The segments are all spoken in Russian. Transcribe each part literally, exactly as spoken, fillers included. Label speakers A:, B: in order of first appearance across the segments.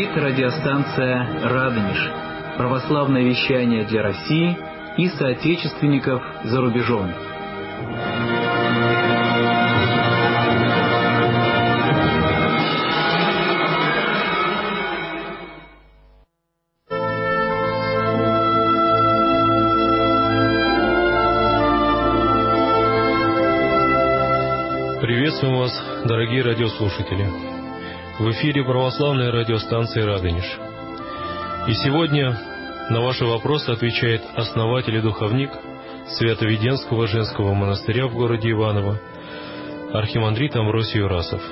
A: Это радиостанция «Радонеж», православное вещание для России и соотечественников за рубежом.
B: Приветствуем вас, дорогие радиослушатели! В эфире православная радиостанция «Радонеж». И сегодня на ваши вопросы отвечает основатель и духовник Свято-Веденского женского монастыря в городе Иваново, архимандрит Амвросий Юрасов.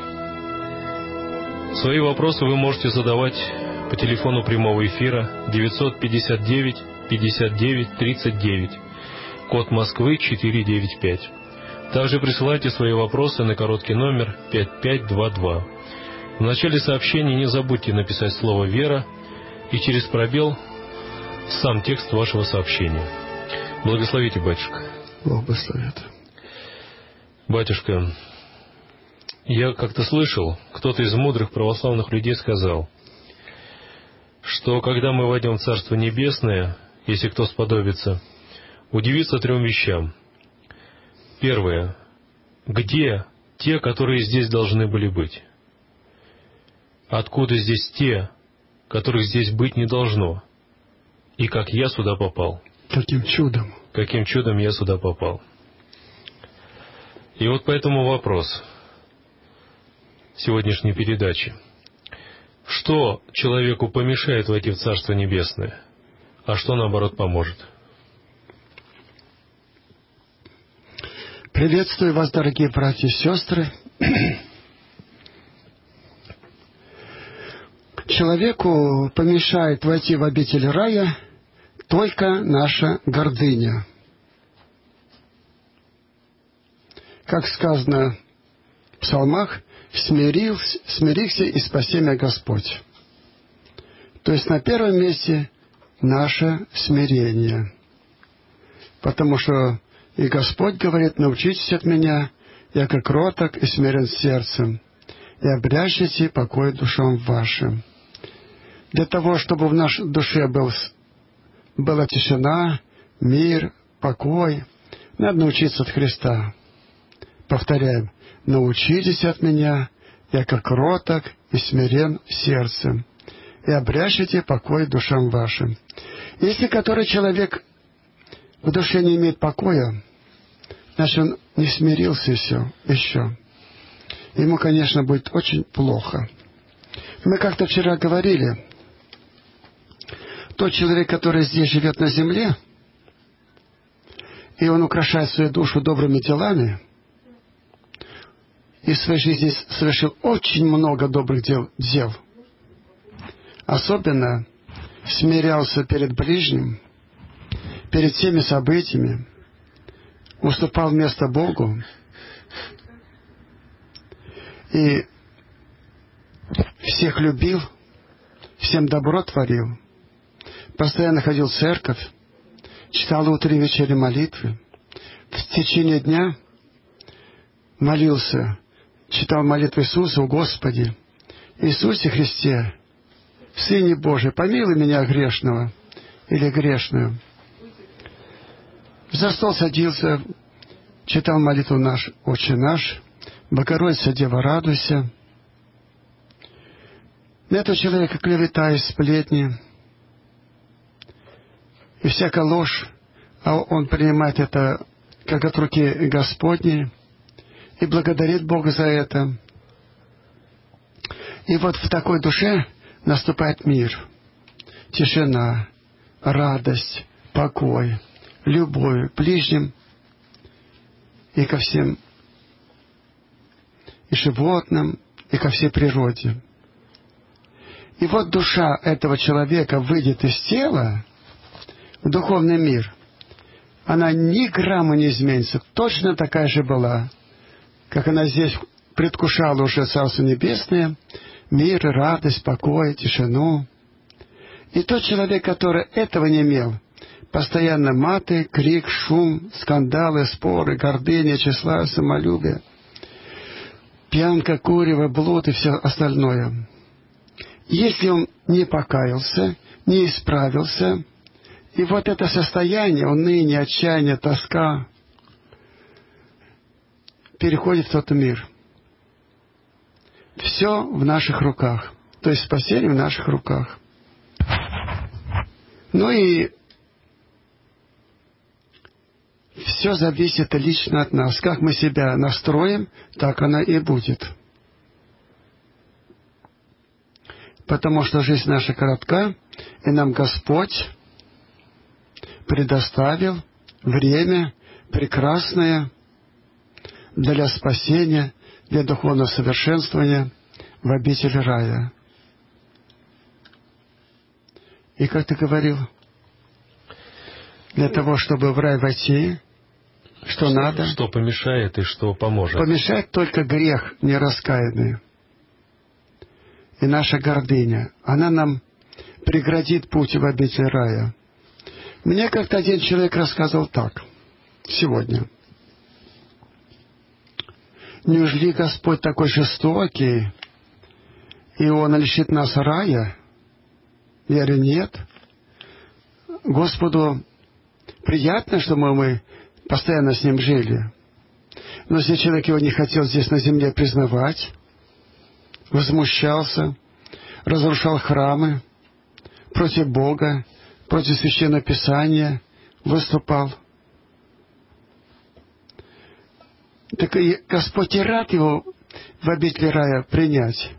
B: Свои вопросы вы можете задавать по телефону прямого эфира девятьсот пятьдесят девять пятьдесят девять тридцать девять, код Москвы четыреста девяносто пять. Также присылайте свои вопросы на короткий номер пять пять два два. В начале сообщения не забудьте написать слово «Вера» и через пробел сам текст вашего сообщения. Благословите, батюшка.
C: Благословит.
B: Батюшка, я как-то слышал, кто-то из мудрых православных людей сказал, что когда мы войдем в Царство Небесное, если кто сподобится, удивится трем вещам. Первое. Где те, которые здесь должны были быть? Откуда здесь те, которых здесь быть не должно? И как я сюда попал?
C: Каким чудом?
B: Каким чудом я сюда попал? И вот поэтому вопрос сегодняшней передачи. Что человеку помешает войти в Царство Небесное, а что, наоборот, поможет?
C: Приветствую вас, дорогие братья и сестры. Человеку помешает войти в обитель рая только наша гордыня. Как сказано в псалмах, «Смирился, смирихся и спаси меня Господь». То есть на первом месте наше смирение. Потому что и Господь говорит: «Научитесь от меня, я как кроток и смирен сердцем, и обрящите покой душам вашим». Для того, чтобы в нашей душе был, была тишина, мир, покой, надо научиться от Христа. Повторяем: «Научитесь от меня, я как кроток и смирен сердцем, и обрящите покой душам вашим». Если который человек в душе не имеет покоя, значит, он не смирился еще. еще. Ему, конечно, будет очень плохо. Мы как-то вчера говорили, тот человек, который здесь живет на земле, и он украшает свою душу добрыми делами, и в своей жизни совершил очень много добрых дел, дел. Особенно смирялся перед ближним, перед всеми событиями, уступал место Богу и всех любил, всем добро творил, постоянно ходил в церковь, читал утренние и вечерние молитвы, в течение дня молился, читал молитву Иисуса: «О Господи, Иисусе Христе, Сыне Божий, помилуй меня грешного или грешную». За стол садился, читал молитву наш, «Отче наш», «Богородица Дева, радуйся». На этого человека клевета и сплетни, и всякая ложь, а он принимает это как от руки Господней и благодарит Бога за это. И вот в такой душе наступает мир, тишина, радость, покой, любовь к ближним и ко всем, и животным, и ко всей природе. И вот душа этого человека выйдет из тела в духовный мир. Она ни грамма не изменится, точно такая же была, как она здесь предвкушала уже Царство Небесное, мир, радость, покой, тишину. И тот человек, который этого не имел, постоянно маты, крик, шум, скандалы, споры, гордыня, тщеславие, самолюбие, пьянка, курево, блуд и все остальное. Если он не покаялся, не исправился. И вот это состояние, уныние, отчаяние, тоска переходит в тот мир. Все в наших руках. То есть спасение в наших руках. Ну и все зависит лично от нас. Как мы себя настроим, так она и будет. Потому что жизнь наша коротка, и нам Господь предоставил время прекрасное для спасения, для духовного совершенствования в обители рая. И как ты говорил, для того, чтобы в рай войти, что, что надо?
B: Что помешает и что поможет?
C: Помешает только грех нераскаянный. И наша гордыня. Она нам преградит путь в обитель рая. Мне как-то один человек рассказывал так, сегодня. Неужели Господь такой жестокий, и Он лишит нас рая? Я говорю, нет. Господу приятно, что мы, мы постоянно с Ним жили. Но если человек его не хотел здесь на земле признавать, возмущался, разрушал храмы, против Бога, против Священного Писания выступал. Так и Господь и рад его в обитель рая принять.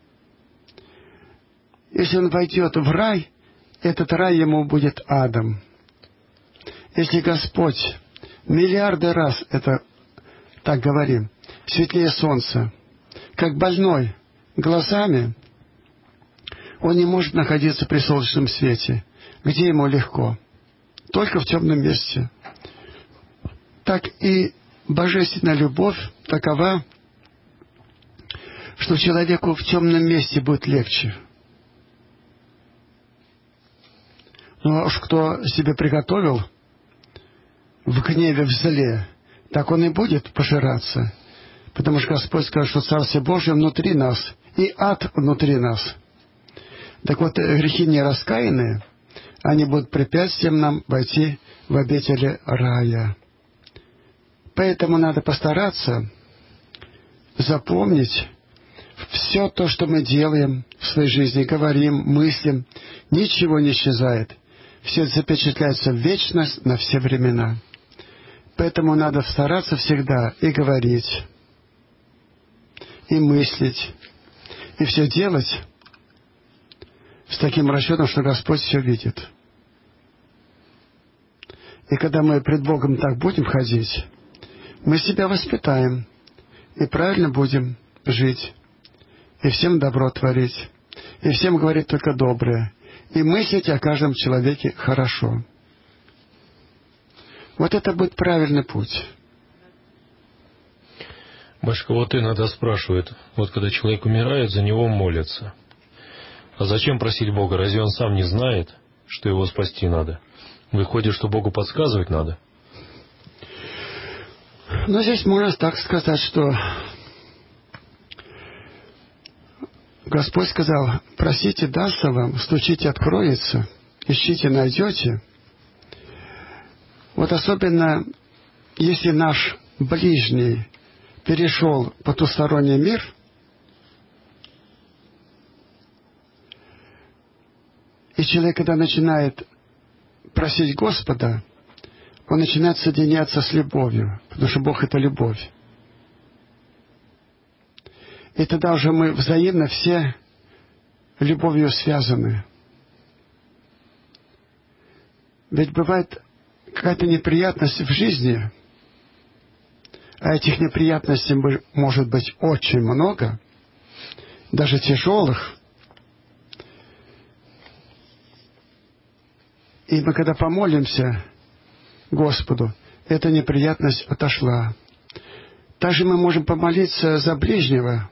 C: Если он войдет в рай, этот рай ему будет адом. Если Господь миллиарды раз, это так говорим, светлее солнца, как больной глазами, он не может находиться при солнечном свете. Где ему легко? Только в темном месте. Так и божественная любовь такова, что человеку в темном месте будет легче. Ну а уж кто себе приготовил в гневе, в зле, так он и будет пожираться. Потому что Господь сказал, что Царствие Божие внутри нас, и ад внутри нас. Так вот, грехи нераскаянные, они будут препятствием нам войти в обители рая. Поэтому надо постараться запомнить все то, что мы делаем в своей жизни, говорим, мыслим, ничего не исчезает. Все это запечатляется в вечность на все времена. Поэтому надо стараться всегда и говорить, и мыслить, и все делать с таким расчетом, что Господь все видит. И когда мы пред Богом так будем ходить, мы себя воспитаем и правильно будем жить, и всем добро творить, и всем говорить только доброе, и мыслить о каждом человеке хорошо. Вот это будет правильный путь.
B: Батюшка, вот иногда спрашивают, вот когда человек умирает, за него молятся. А зачем просить Бога? Разве он сам не знает, что его спасти надо? Выходит, что Богу подсказывать надо?
C: Ну, здесь можно так сказать, что Господь сказал, просите, дастся вам, стучите, откроется, ищите, найдете. Вот особенно, если наш ближний перешел в потусторонний мир, и человек, когда начинает просить Господа, он начинает соединяться с любовью, потому что Бог — это любовь. И тогда уже мы взаимно все любовью связаны. Ведь бывает какая-то неприятность в жизни, а этих неприятностей может быть очень много, даже тяжелых. И мы когда помолимся Господу, эта неприятность отошла. Также мы можем помолиться за ближнего.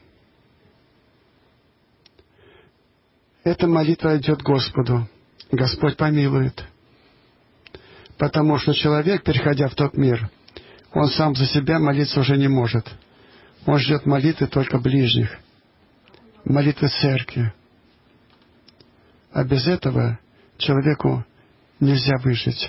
C: Эта молитва идет Господу. Господь помилует. Потому что человек, переходя в тот мир, он сам за себя молиться уже не может. Он ждет молитвы только ближних. Молитвы церкви. А без этого человеку нельзя выжить.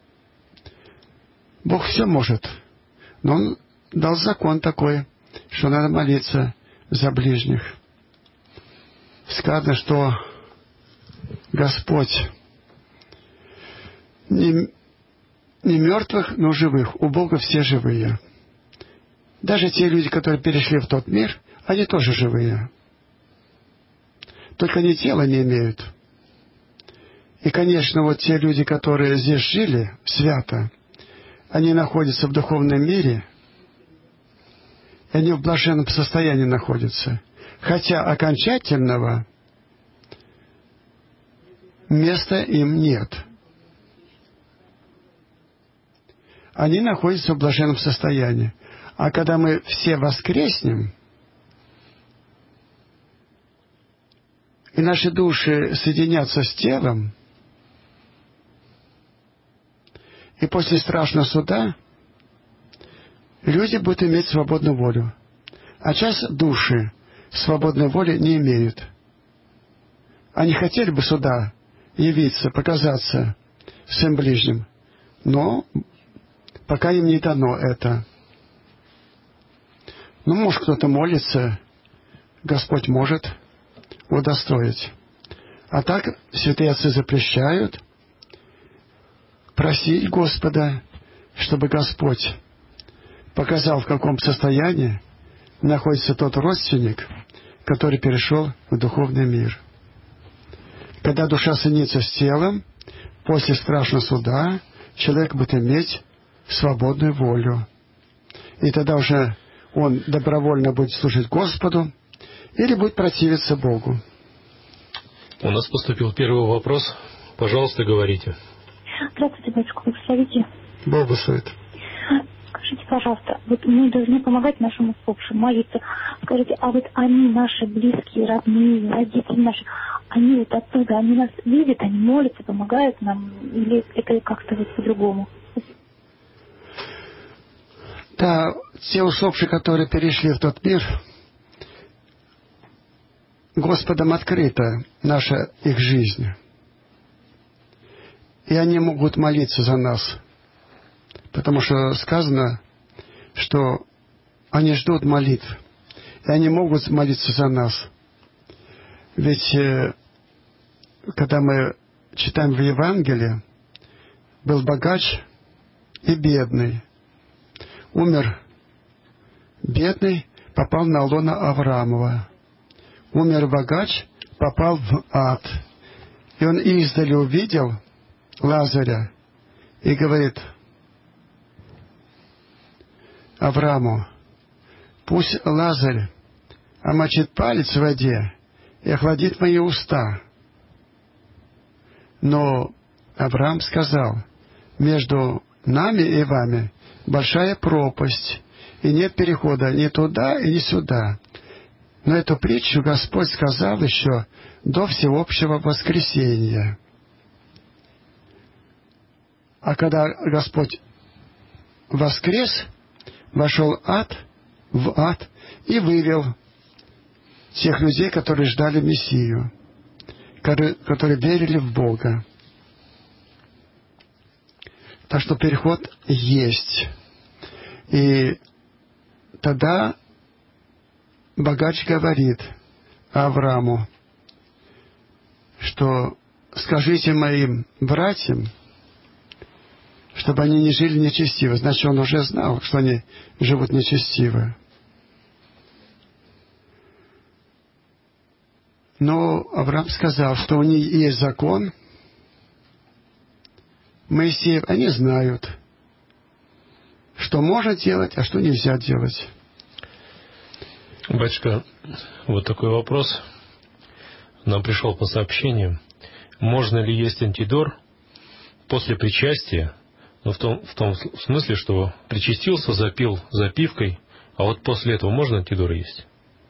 C: Бог все может, но Он дал закон такой, что надо молиться за ближних. Сказано, что Господь не, не мертвых, но живых. У Бога все живые. Даже те люди, которые перешли в тот мир, они тоже живые. Только они тела не имеют. И, конечно, вот те люди, которые здесь жили свято, они находятся в духовном мире, и они в блаженном состоянии находятся. Хотя окончательного места им нет. Они находятся в блаженном состоянии. А когда мы все воскреснем, и наши души соединятся с телом, и после страшного суда люди будут иметь свободную волю. А сейчас души свободной воли не имеют. Они хотели бы сюда явиться, показаться своим ближним, но пока им не дано это. Ну, может, кто-то молится, Господь может удостоить. А так святые отцы запрещают просить Господа, чтобы Господь показал, в каком состоянии находится тот родственник, который перешел в духовный мир. Когда душа соединится с телом, после страшного суда человек будет иметь свободную волю. И тогда уже он добровольно будет служить Господу или будет противиться Богу.
B: У нас поступил первый вопрос. Пожалуйста, говорите.
D: Здравствуйте, батюшка, благословите.
C: Бог благословит.
D: Скажите, пожалуйста, вот мы должны помогать нашим усопшим, молиться. Скажите, а вот они, наши близкие, родные, родители наши, они вот оттуда, они нас видят, они молятся, помогают нам, или это как-то вот по-другому?
C: Да, те усопшие, которые перешли в тот мир, Господом открыта наша их жизнь. И они могут молиться за нас. Потому что сказано, что они ждут молитв. И они могут молиться за нас. Ведь э, когда мы читаем в Евангелии, был богач и бедный. Умер бедный, попал на лоно Авраамова. Умер богач, попал в ад. И он издали увидел Лазаря и говорит Аврааму: пусть Лазарь омочит палец в воде и охладит мои уста. Но Авраам сказал: между нами и вами большая пропасть, и нет перехода ни туда и ни сюда. Но эту притчу Господь сказал еще до всеобщего воскресения. А когда Господь воскрес, вошел ад в ад и вывел тех людей, которые ждали Мессию, которые, которые верили в Бога. Так что переход есть. И тогда богач говорит Аврааму, что скажите моим братьям, чтобы они не жили нечестиво. Значит, он уже знал, что они живут нечестиво. Но Авраам сказал, что у них есть закон. Моисеев, они знают, что можно делать, а что нельзя делать.
B: Батюшка, вот такой вопрос нам пришел по сообщению. Можно ли есть антидор после причастия? Ну, в том, в том смысле, что причастился, запил запивкой, а вот после этого можно антидор есть?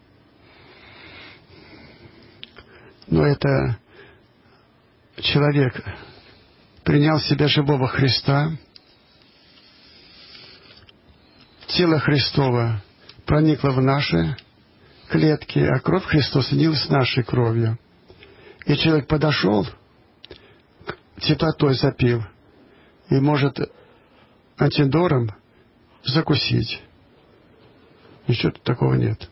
C: Ну, это человек принял в себя живого Христа, тело Христово проникло в наши клетки, а кровь Христова соединилась с нашей кровью. И человек подошел, теплотой запил, и может антидором закусить. Ничего такого нет.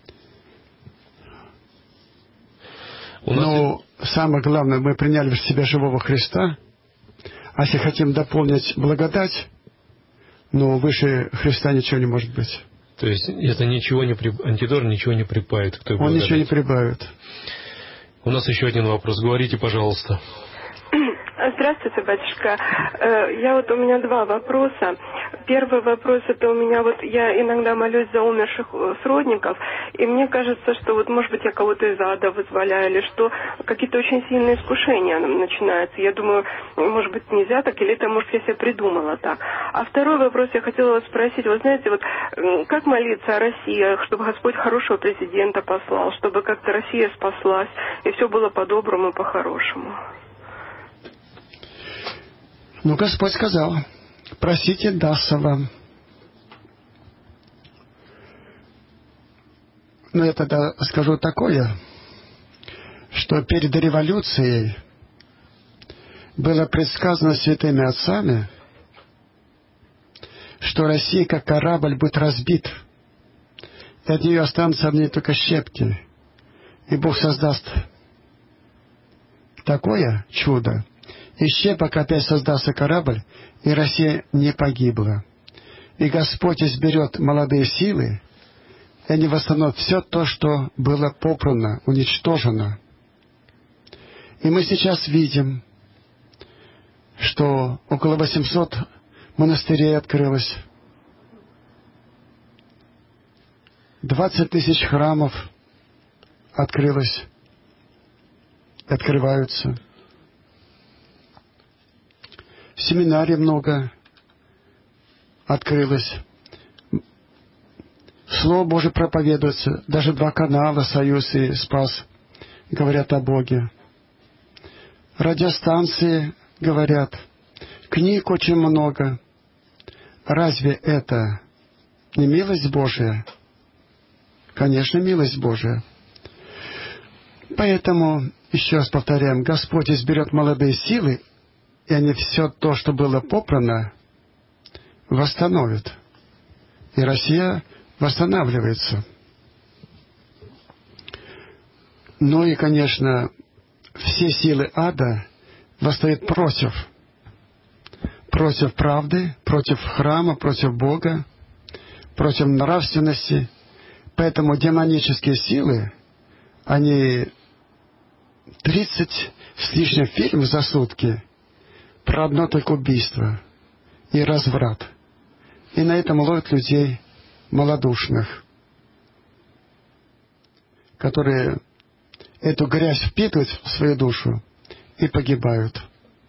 C: Но самое главное, мы приняли в себя живого Христа. А если хотим дополнить благодать, но выше Христа ничего не может быть.
B: То есть это ничего не при... антидор ничего не прибавит к той благодати.
C: Он ничего не прибавит.
B: У нас еще один вопрос. Говорите, пожалуйста.
E: Здравствуйте, батюшка. Я вот, у меня два вопроса. Первый вопрос, это у меня вот, я иногда молюсь за умерших сродников, и мне кажется, что вот, может быть, я кого-то из ада вызволяю, или что какие-то очень сильные искушения начинаются. Я думаю, может быть, нельзя так, или это, может, я себе придумала так. А второй вопрос я хотела вас спросить, вы знаете, вот как молиться о России, чтобы Господь хорошего президента послал, чтобы как-то Россия спаслась, и все было по-доброму и по-хорошему?
C: Ну, Господь сказал, просите, дастся вам. Но я тогда скажу такое, что перед революцией было предсказано святыми отцами, что Россия, как корабль, будет разбит, и от нее останутся одни только щепки, и Бог создаст такое чудо, и щепок опять создастся корабль, и Россия не погибла. И Господь изберет молодые силы, и они восстановят все то, что было попрано, уничтожено. И мы сейчас видим, что около восьмисот монастырей открылось, двадцать тысяч храмов открылось, открываются. Семинарий много открылось. Слово Божие проповедуется. Даже два канала «Союз» и «Спас» говорят о Боге. Радиостанции говорят. Книг очень много. Разве это не милость Божия? Конечно, милость Божия. Поэтому, еще раз повторяем, Господь изберет молодые силы, и они все то, что было попрано, восстановят. И Россия восстанавливается. Ну и, конечно, все силы ада восстают против. Против правды, против храма, против Бога, против нравственности. Поэтому демонические силы, они тридцать с лишним фильмов за сутки про одно только убийство и разврат. И на этом ловят людей малодушных, которые эту грязь впитывают в свою душу и погибают.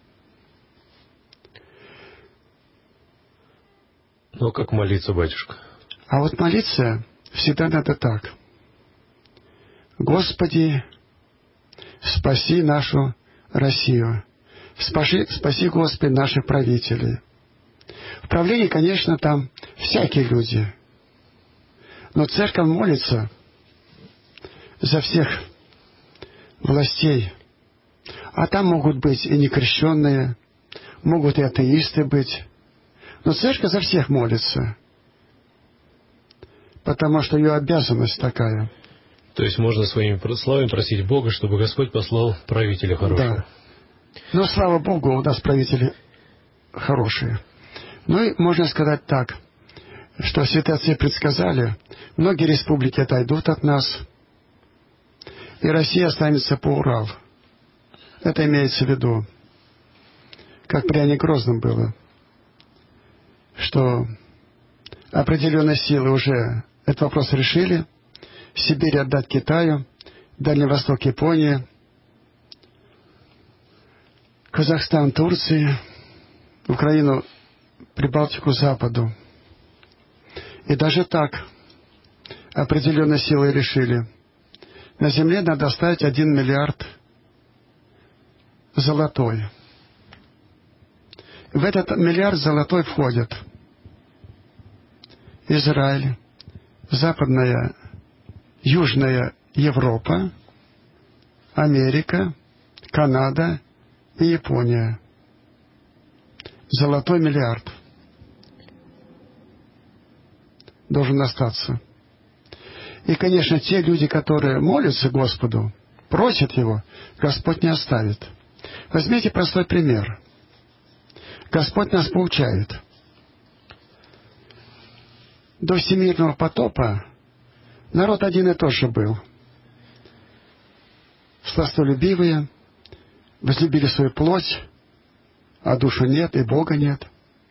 B: Ну, как молиться, батюшка?
C: А вот молиться всегда надо так. Господи, спаси нашу Россию. Спаси, спаси, Господи, наших правителей. В правлении, конечно, там всякие люди. Но церковь молится за всех властей. А там могут быть и некрещенные, могут и атеисты быть. Но церковь за всех молится. Потому что ее обязанность такая.
B: То есть можно своими словами просить Бога, чтобы Господь послал правителя хорошего.
C: Да. Но, слава Богу, у нас правители хорошие. Ну и можно сказать так, что святые отцы предсказали, многие республики отойдут от нас, и Россия останется по Урал. Это имеется в виду, как при Иване Грозном было, что определенные силы уже этот вопрос решили, Сибирь отдать Китаю, Дальний Восток Японии, Казахстан Турции, Украину Прибалтику Западу. И даже так определенные силы решили. На земле надо оставить один миллиард золотой. В этот миллиард золотой входят Израиль, Западная, Южная Европа, Америка, Канада и Япония. Золотой миллиард должен остаться. И, конечно, те люди, которые молятся Господу, просят Его, Господь не оставит. Возьмите простой пример. Господь нас поучает. До всемирного потопа народ один и тот же был. Сластолюбивые, возлюбили свою плоть, а душу нет, и Бога нет.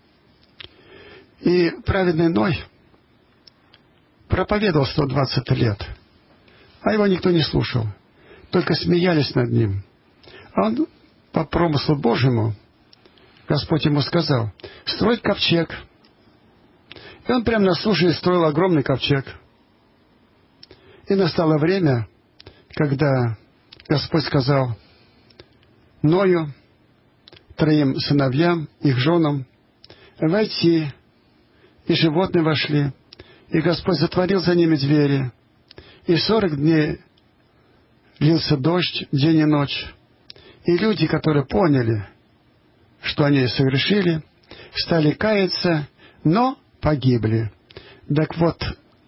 C: И праведный Ной проповедовал сто двадцать лет, а его никто не слушал, только смеялись над ним. А он, по промыслу Божьему, Господь ему сказал: строить ковчег. И он прямо на суше строил огромный ковчег. И настало время, когда Господь сказал Ною, троим сыновьям, их женам, войти, и животные вошли, и Господь затворил за ними двери, и сорок дней лился дождь день и ночь, и люди, которые поняли, что они совершили, стали каяться, но погибли. Так вот,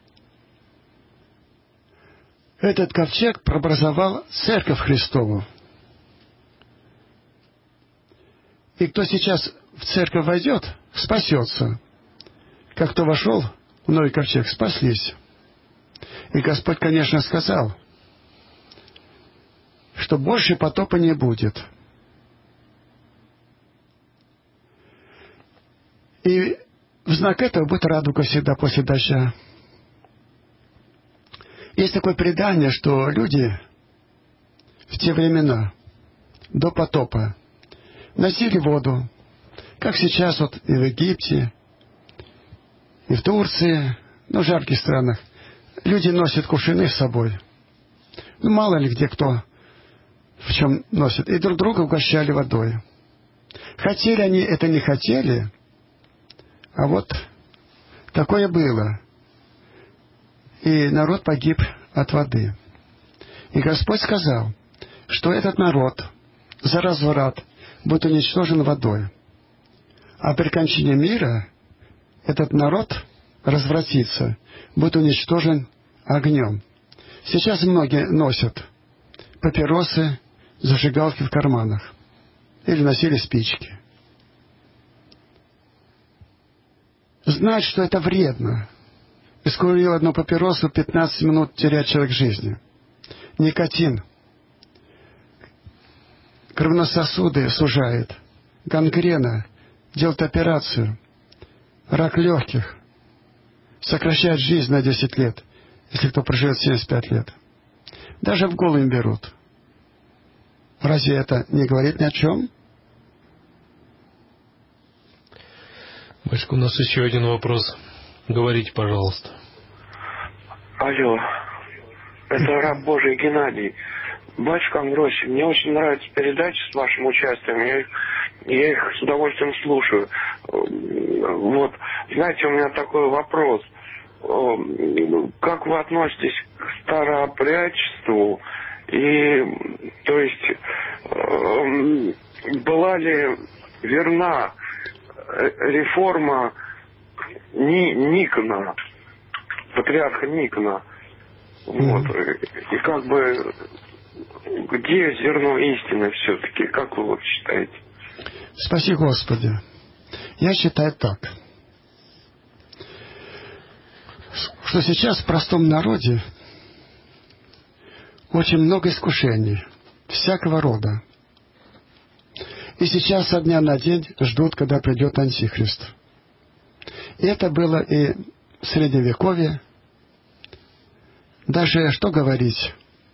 C: этот ковчег преобразовал Церковь Христову. И кто сейчас в церковь войдет, спасется. Как кто вошел в новый ковчег, спаслись. И Господь, конечно, сказал, что больше потопа не будет. И в знак этого будет радуга всегда после дождя. Есть такое предание, что люди в те времена, до потопа, носили воду, как сейчас вот и в Египте, и в Турции, ну, в жарких странах. Люди носят кувшины с собой. Ну, мало ли где кто в чем носит. И друг друга угощали водой. Хотели они это, не хотели, а вот такое было. И народ погиб от воды. И Господь сказал, что этот народ за разврат будет уничтожен водой. А при кончине мира этот народ развратится, будет уничтожен огнем. Сейчас многие носят папиросы, зажигалки в карманах. Или носили спички. Знать, что это вредно. Искурил одну папиросу, пятнадцать минут теряет человек жизни. Никотин. Кровнососуды сужает. Гангрена. Делает операцию. Рак легких. Сокращает жизнь на десять лет, если кто проживет семьдесят пять лет. Даже в голым берут. Разве это не говорит ни о чем?
B: Батюшка, у нас еще один вопрос. Говорите, пожалуйста.
F: Алло. Это раб Божий Геннадий. Батюшка Амвросий, мне очень нравятся передачи с вашим участием. Я их, я их с удовольствием слушаю. Вот, знаете, у меня такой вопрос. Как вы относитесь к старообрядчеству? И, то есть, была ли верна реформа Ни, Никона, патриарха Никона? Вот. И как бы, где зерно истины все-таки? Как вы вот считаете?
C: Спаси Господи. Я считаю так, что сейчас в простом народе очень много искушений, всякого рода. И сейчас со дня на день ждут, когда придет Антихрист. И это было и в Средневековье. Даже, что говорить,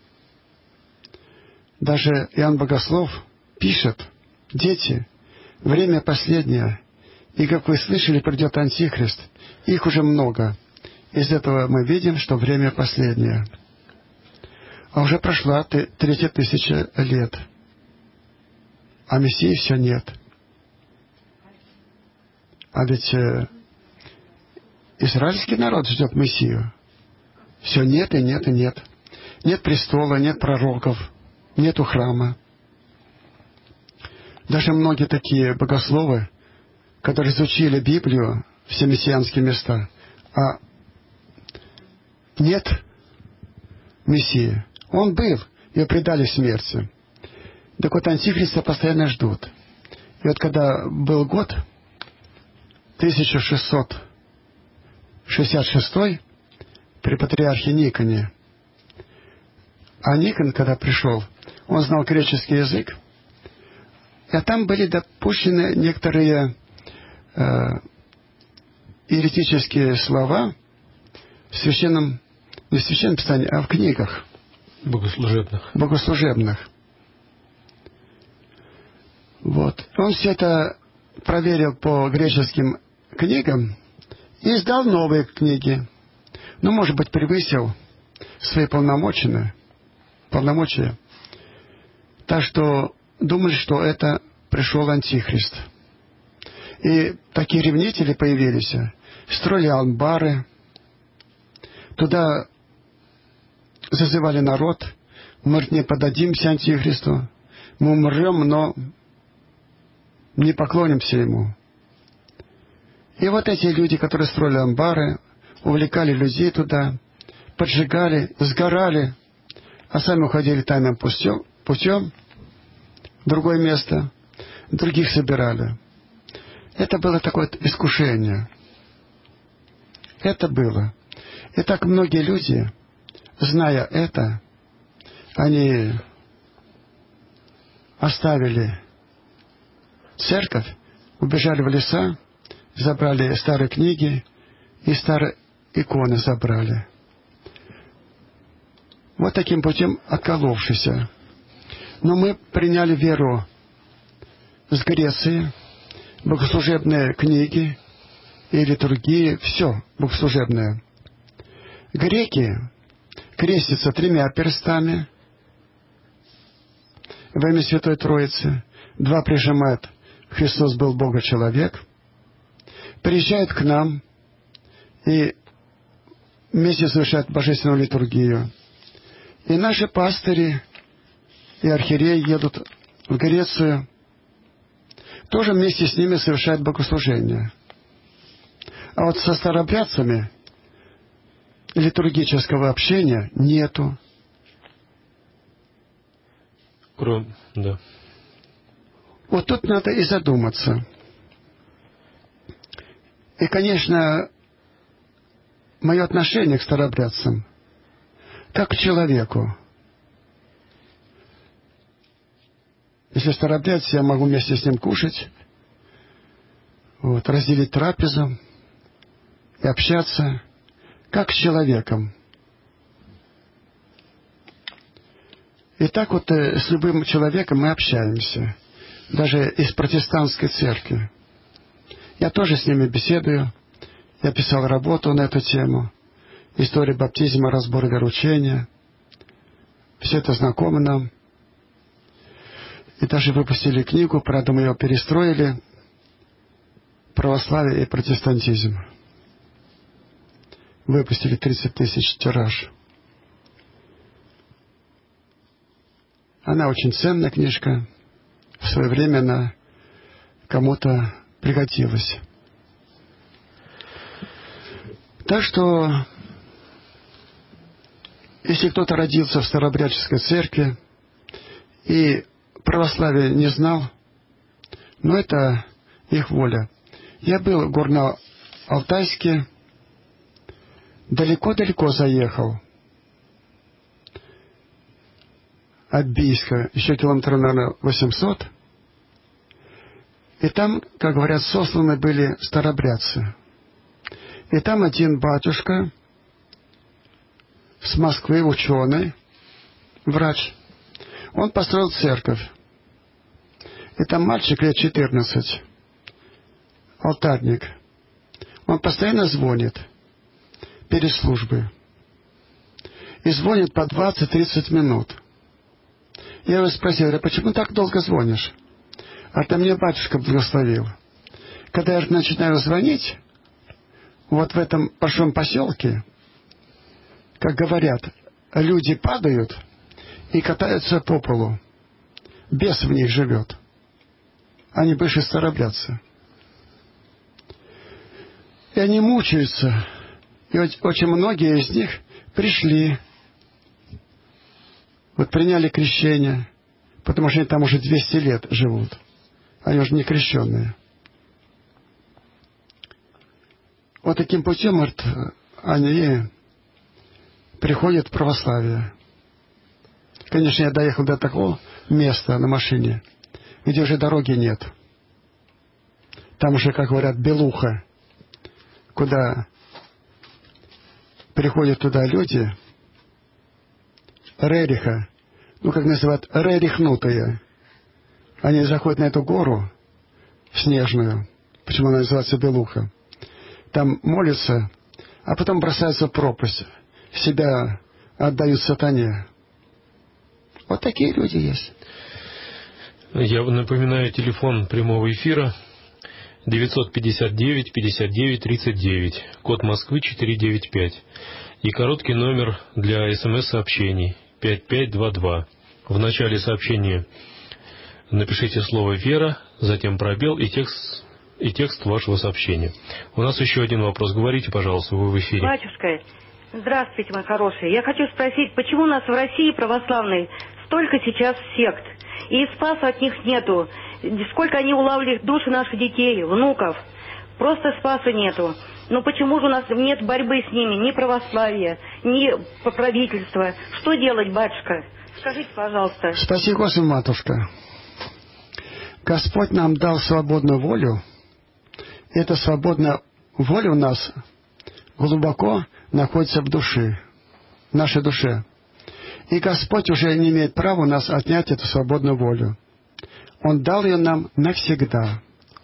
C: даже Иоанн Богослов пишет: дети, время последнее, и, как вы слышали, придет Антихрист. Их уже много. Из этого мы видим, что время последнее. А уже прошла третья тысяча лет. А Мессии все нет. А ведь э, израильский народ ждет Мессию. Все нет и нет и нет. Нет престола, нет пророков, нету храма. Даже многие такие богословы, которые изучили Библию, все мессианские места, а нет Мессии. Он был, ее предали смерти. Так вот, Антихриста постоянно ждут. И вот когда был год, тысяча шестьсот шестьдесят шестой, при патриархе Никоне, а Никон, когда пришел, он знал греческий язык, а там были допущены некоторые э, еретические слова в священном, не в священном писании, а в книгах
B: богослужебных.
C: богослужебных. Вот. Он все это проверил по греческим книгам и издал новые книги. Ну, может быть, превысил свои полномочия. полномочия. Так что думали, что это пришел Антихрист. И такие ревнители появились. Строили амбары. Туда зазывали народ. Мы не поддадимся Антихристу. Мы умрем, но не поклонимся ему. И вот эти люди, которые строили амбары, увлекали людей туда, поджигали, сгорали, а сами уходили тайным путем, путем в другое место, других собирали. Это было такое искушение. Это было. И так многие люди, зная это, они оставили церковь, убежали в леса, забрали старые книги и старые иконы забрали. Вот таким путем отколовшись. Но мы приняли веру с Греции, богослужебные книги и литургии, все богослужебное. Греки крестятся тремя перстами во имя Святой Троицы, два прижимают «Христос был Бога-человек», приезжают к нам и вместе совершают божественную литургию. И наши пастыри и архиереи едут в Грецию, тоже вместе с ними совершают богослужение. А вот со старообрядцами литургического общения нету.
B: Кроме, да.
C: Вот тут надо и задуматься. И, конечно, мое отношение к старообрядцам как к человеку. Если старообрядец, я могу вместе с ним кушать, вот, разделить трапезу и общаться как с человеком. И так вот э, с любым человеком мы общаемся, даже из протестантской церкви. Я тоже с ними беседую. Я писал работу на эту тему. История баптизма, разбор вероучения. Все это знакомо нам. И даже выпустили книгу, правда, мы ее перестроили. Православие и протестантизм. Выпустили тридцать тысяч тираж. Она очень ценная книжка. В свое время она кому-то пригодилась. Так что, если кто-то родился в старообрядческой церкви и православие не знал, но это их воля. Я был в Горно-Алтайске, далеко-далеко заехал от Бийска, еще километров, наверное, восемьсот. И там, как говорят, сосланы были старообрядцы. И там один батюшка с Москвы, ученый, врач, он построил церковь. И там мальчик лет четырнадцать, алтарник. Он постоянно звонит перед службой. И звонит по двадцать-тридцать минут. Я его спросил, а почему так долго звонишь? А то мне батюшка благословил. Когда я начинаю звонить, вот в этом большом поселке, как говорят, люди падают и катаются по полу. Бес в них живет. они больше старообрядцы. И они мучаются. И очень многие из них пришли, вот приняли крещение, потому что они там уже двести лет живут. Они уже не крещенные. Вот таким путем вот, они приходят в православие. Конечно, я доехал до такого места на машине, где уже дороги нет. Там уже, как говорят, белуха, куда приходят туда люди, рериха, ну, как называют, рерихнутые. Они заходят на эту гору снежную, почему она называется белуха, там молятся, а потом бросаются в пропасть, себя отдают сатане. Вот такие люди есть.
B: Я напоминаю, телефон прямого эфира девятьсот пятьдесят девять пятьдесят девять тридцать девять, код Москвы четыреста девяносто пять, и короткий номер для смс-сообщений пять пять два два. В начале сообщения напишите слово «Вера», затем пробел и текст, и текст вашего сообщения. У нас еще один вопрос. Говорите, пожалуйста, вы в эфире.
G: Батюшка, здравствуйте, мой хороший. Я хочу спросить, почему у нас в России православной столько сейчас сект, и спаса от них нету? Сколько они улавливают души наших детей, внуков? Просто спаса нету. Но почему же у нас нет борьбы с ними, ни православия, ни покровительства? Что делать, батюшка? Скажите, пожалуйста.
C: Спаси Господи, матушка. Господь нам дал свободную волю. Эта свободная воля у нас глубоко находится в душе, в нашей душе. И Господь уже не имеет права у нас отнять эту свободную волю. Он дал ее нам навсегда.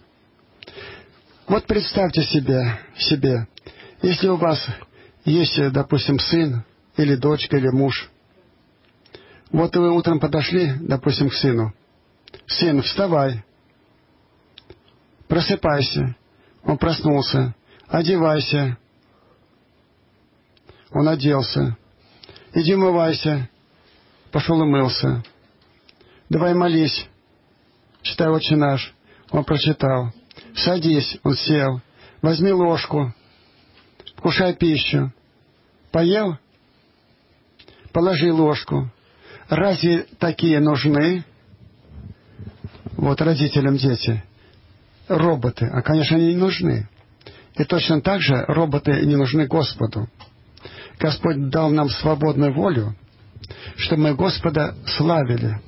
C: Вот представьте себе, себе, если у вас есть, допустим, сын, или дочка, или муж. Вот вы утром подошли, допустим, к сыну. Сын, вставай, просыпайся. Он проснулся. Одевайся. Он оделся. Иди умывайся. Пошел умылся. Давай молись. Читай «Отче наш». Он прочитал. Садись. Он сел. Возьми ложку. Вкушай пищу. Поел? Положи ложку. Разве такие нужны? Вот родителям дети. Роботы. А, конечно, они не нужны. И точно так же роботы не нужны Господу. Господь дал нам свободную волю, чтобы мы Господа славили.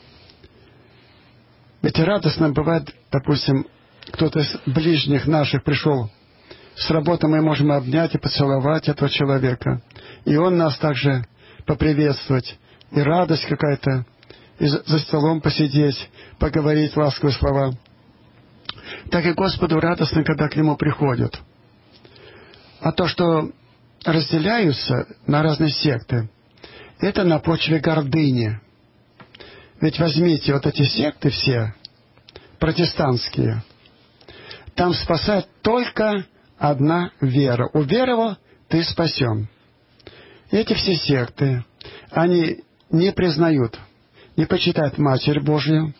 C: Ведь радостно бывает, допустим, кто-то из ближних наших пришел с работы, мы можем обнять и поцеловать этого человека. И он нас также поприветствовать. И радость какая-то, и за столом посидеть, поговорить ласковые слова. Так и Господу радостно, когда к Нему приходят. А то, что разделяются на разные секты, это на почве гордыни. Ведь возьмите вот эти секты все, протестантские, там спасает только одна вера. Уверовал, ты спасен. И эти все секты, они не признают, не почитают Матерь Божию,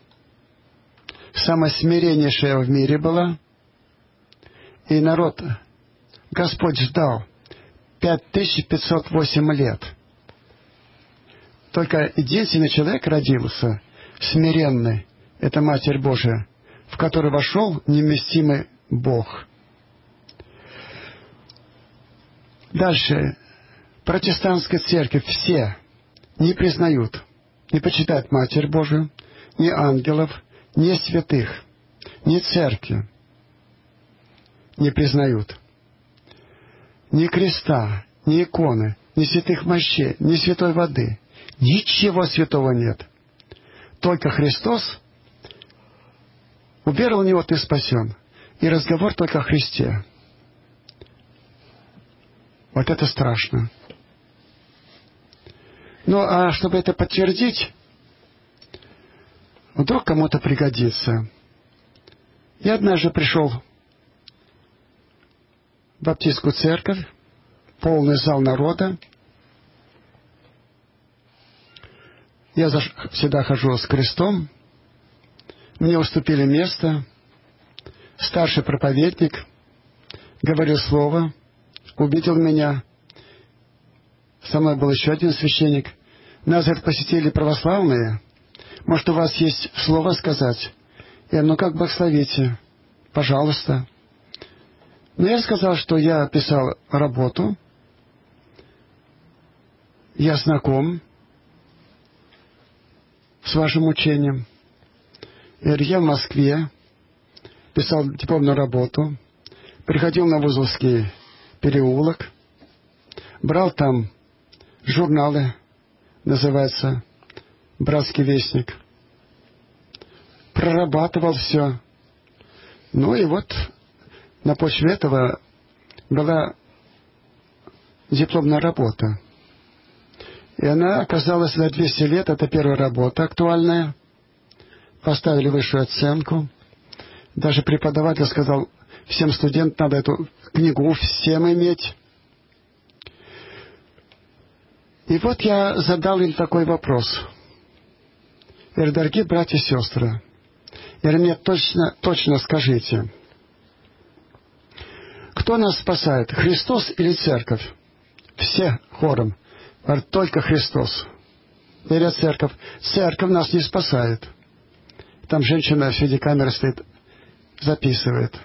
C: самая смиреннейшая в мире была, и народ Господь ждал пять тысяч пятьсот восемь лет. Только единственный человек родился, смиренный, это Матерь Божия, в которую вошел невместимый Бог. Дальше. Протестантская церковь все не признают, не почитают Матерь Божию, ни ангелов, ни святых, ни церкви не признают. Ни креста, ни иконы, ни святых мощей, ни святой воды. Ничего святого нет. Только Христос. Уверовал в Него, ты спасен. И разговор только о Христе. Вот это страшно. Ну, а чтобы это подтвердить, вдруг кому-то пригодится. Я однажды пришел в баптистскую церковь, полный зал народа. Я всегда хожу с крестом, мне уступили место. Старший проповедник говорил слово, увидел меня. Со мной был еще один священник. Нас, говорит, посетили православные. Может, у вас есть слово сказать? Я, ну как благословите? Пожалуйста. Но я сказал, что я писал работу. Я знаком с вашим учением. Я в Москве писал дипломную работу. Приходил на Вузовский переулок. Брал там журналы, называется «Братский вестник». Прорабатывал все. Ну и вот на почве этого была дипломная работа. И она оказалась на двести лет. Это первая работа актуальная. Поставили высшую оценку. Даже преподаватель сказал, всем студентам надо эту книгу всем иметь. И вот я задал им такой вопрос. Я говорю, дорогие братья и сестры, я говорю, мне точно, точно скажите, кто нас спасает, Христос или Церковь? Все хором. Говорят, только Христос. Я говорю, Церковь. Церковь нас не спасает. Там женщина в виде камеры стоит, записывает.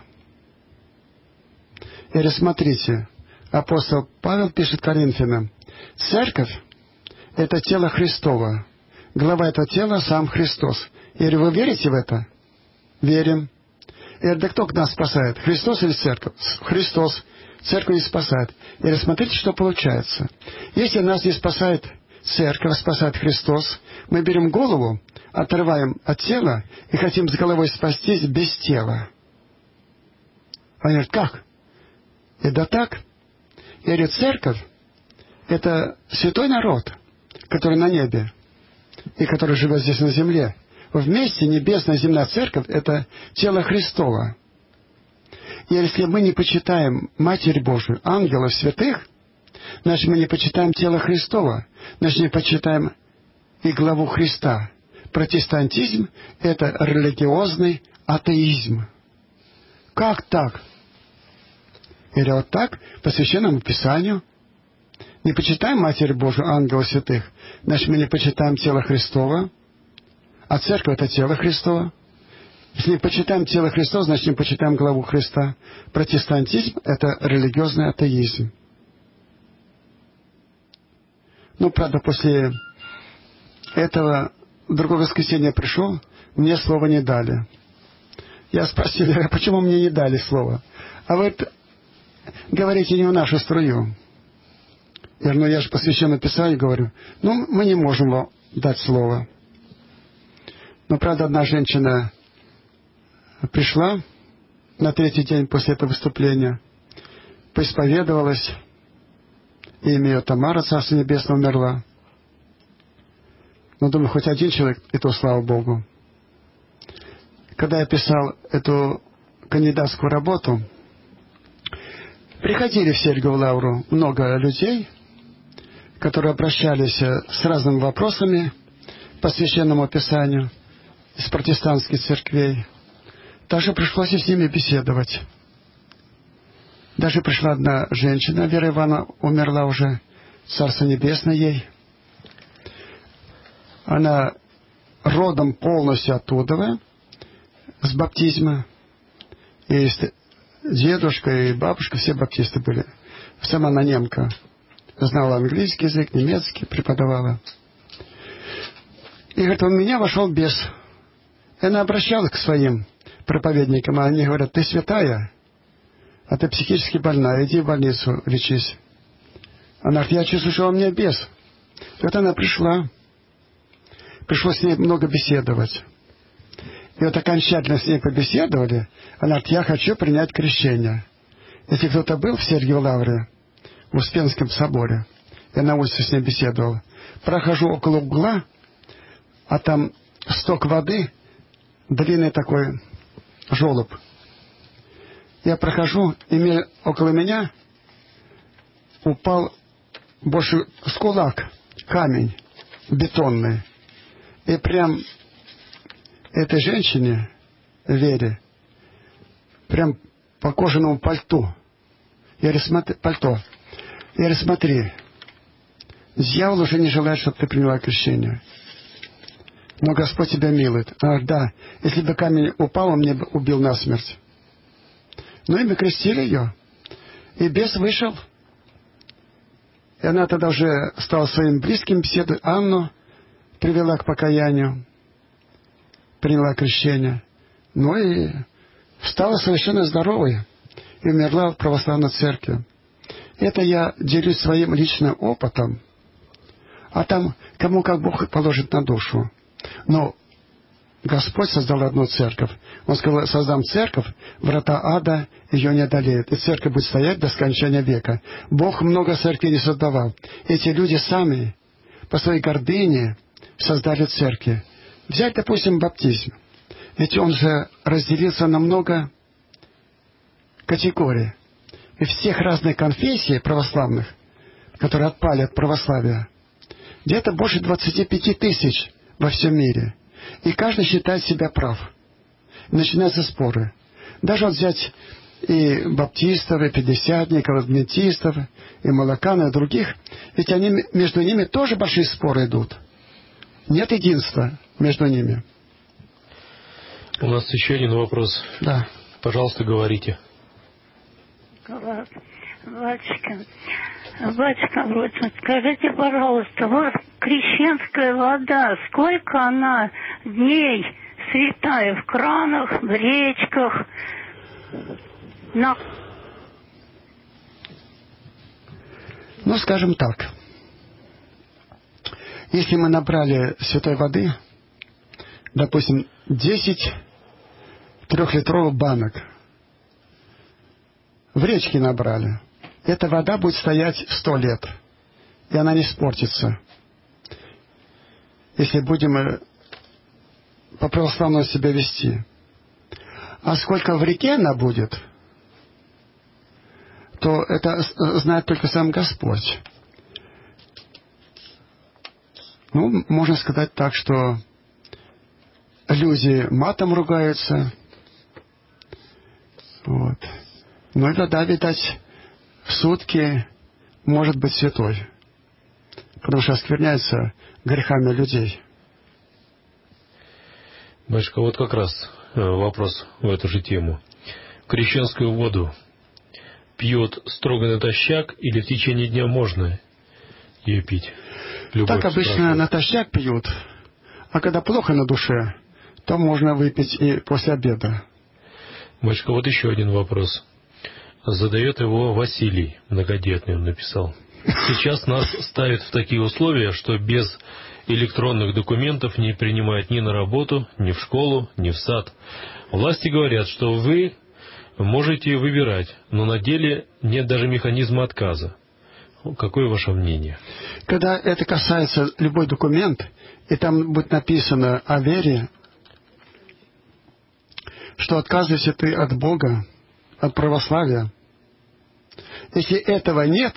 C: Я говорю, смотрите, апостол Павел пишет Коринфянам, Церковь – это тело Христово. Глава этого тела – сам Христос. Я говорю, вы верите в это? Верим. Я говорю, да кто нас спасает? Христос или Церковь? Христос. Церковь не спасает. Я говорю, смотрите, что получается. Если нас не спасает Церковь, спасает Христос, мы берем голову, отрываем от тела и хотим с головой спастись без тела. Они говорят, как? И да так. Я говорю, Церковь – это святой народ, который на небе и который живет здесь на земле. Вместе небесная земная церковь – это тело Христово. И если мы не почитаем Матерь Божию, ангелов, святых, значит, мы не почитаем тело Христово, значит, не почитаем и главу Христа. Протестантизм – это религиозный атеизм. Как так? Или вот так, по Священному Писанию. Не почитаем Матерь Божию, ангелов, святых, значит, мы не почитаем тело Христово, а церковь – это тело Христово. Если не почитаем тело Христова, значит, не почитаем главу Христа. Протестантизм – это религиозный атеизм. Ну, правда, после этого в другое воскресенье пришел, мне слова не дали. Я спросил, а почему мне не дали слова? А вы говорите не в нашу струю. Я говорю, ну я же по Священному Писанию говорю, ну мы не можем вам дать слово. Но, правда, одна женщина пришла на третий день после этого выступления, поисповедовалась, имя ее Тамара, Царство Небесное, умерла. Но, думаю, хоть один человек, и то слава Богу. Когда я писал эту кандидатскую работу, приходили в Сергиеву Лавру много людей, которые обращались с разными вопросами по Священному Писанию из протестантских церквей. Даже пришлось с ними беседовать. Даже пришла одна женщина, Вера Ивановна, умерла уже, Царство Небесное ей. Она родом полностью оттуда, с баптизма. И дедушка, и бабушка, все баптисты были. Сама она немка. Знала английский язык, немецкий, преподавала. И говорит, у меня вошел бес. И она обращалась к своим проповедникам, а они говорят, ты святая, а ты психически больная, иди в больницу лечись. Она говорит, я чувствую, что у меня бес. И вот она пришла. Пришлось с ней много беседовать. И вот окончательно с ней побеседовали. Она говорит, я хочу принять крещение. Если кто-то был в Сергиевой Лавре, в Успенском соборе, я на улице с ней беседовал, прохожу около угла, а там сток воды, длинный такой желоб. Я прохожу, и около меня упал больше с кулак камень бетонный. И прям этой женщине, Вере, прям по кожаному пальто. Я говорю, смотри, пальто. Я говорю, смотри, дьявол уже не желает, чтобы ты приняла крещение. Но Господь тебя милует. Она говорит, да, если бы камень упал, он меня бы убил насмерть. Ну и мы крестили ее. И бес вышел. И она тогда уже стала своим близким беседой. Анну привела к покаянию. Приняла крещение. Ну и стала совершенно здоровой. И умерла в православной церкви. Это я делюсь своим личным опытом. А там, кому как Бог положит на душу. Но Господь создал одну церковь. Он сказал, создам церковь, врата ада ее не одолеют. И церковь будет стоять до скончания века. Бог много церквей не создавал. Эти люди сами по своей гордыне создали церкви. Взять, допустим, баптизм. Ведь он же разделился на много категорий. И всех разных конфессий православных, которые отпали от православия, где-то больше двадцати пяти тысяч во всем мире. И каждый считает себя прав. Начинаются споры. Даже вот взять и баптистов, и пятидесятников, и адвентистов, и молокан, и других, ведь они, между ними тоже большие споры идут. Нет единства между ними.
B: У нас еще один вопрос.
C: Да.
B: Пожалуйста, говорите.
H: Батюшка, батюшка, вот скажите, пожалуйста, вот крещенская вода, сколько она дней святая в кранах, в речках, на...
C: Ну, скажем так. Если мы набрали святой воды, допустим, десять трехлитровых банок, в речке набрали, эта вода будет стоять сто лет, и она не испортится. Если будем по православному себя вести. А сколько в реке она будет, то это знает только сам Господь. Ну, можно сказать так, что люди матом ругаются. Вот. Но и вода, видать, в сутки может быть святой. Потому что оскверняется грехами людей.
B: Батюшка, вот как раз вопрос в эту же тему. Крещенскую воду пьет строго натощак или в течение дня можно ее пить? Любовь
C: так обычно
B: спрашивает.
C: натощак пьют. А когда плохо на душе, то можно выпить и после обеда.
B: Батюшка, вот еще один вопрос. Задает его Василий, многодетный, он написал. Сейчас нас ставят в такие условия, что без электронных документов не принимают ни на работу, ни в школу, ни в сад. Власти говорят, что вы можете выбирать, но на деле нет даже механизма отказа. Какое ваше мнение?
C: Когда это касается любой документ, и там будет написано о вере, что отказываешься ты от Бога, от православия. Если этого нет,